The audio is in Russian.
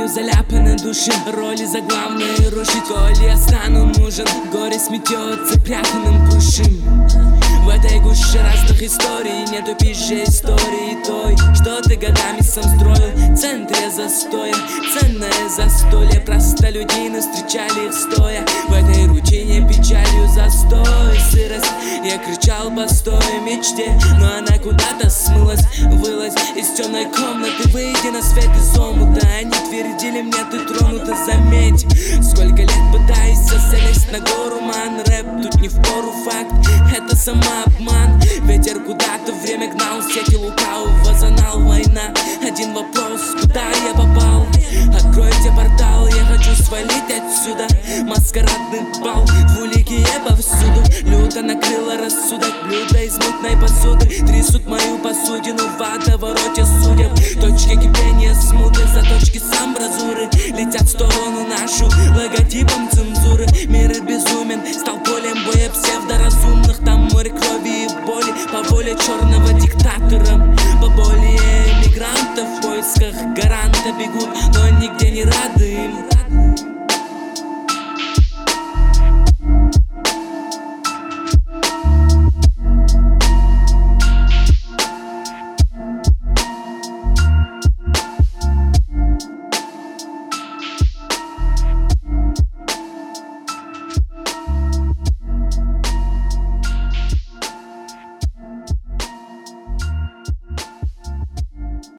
Болью заляпаны души, роли заглавные рушить. Коли я стану нужен, горе сметет запрятанным пушим. В этой гуще разных историй нету пизжей истории той, что ты годами сам строил. В центре застоя, ценное застолье. Простолюдины встречали их стоя. В этой рутине печалью застой, сырость. Я кричал постой мечте, но она куда-то смылась. Вылазь из темной комнаты, выйди на свет из омута. Они твердили мне, ты тронута, заметь. Сколько лет пытаюсь залезть на гору, ман. Рэп тут не впору, факт, это самообман. Ветер куда-то время гнал, сети лукавого занал. Война, один вопрос, куда я попал? Откройте портал, я хочу свалить отсюда. Маскарадный бал, двуликие повсюду. Люто накрыло рассудок, блюдо из мутной посуды. Трясут мою посудину в водовороте судеб. Точки кипения смуты, заточки с амбразуры летят в сторону нашу логотипом цензуры. Мир безумен, стал полем боя псевдоразумных. Там море крови и боли, по воле черного диктатора. По боли эмигрантов в поисках гаранта бегут, но нигде не рады им.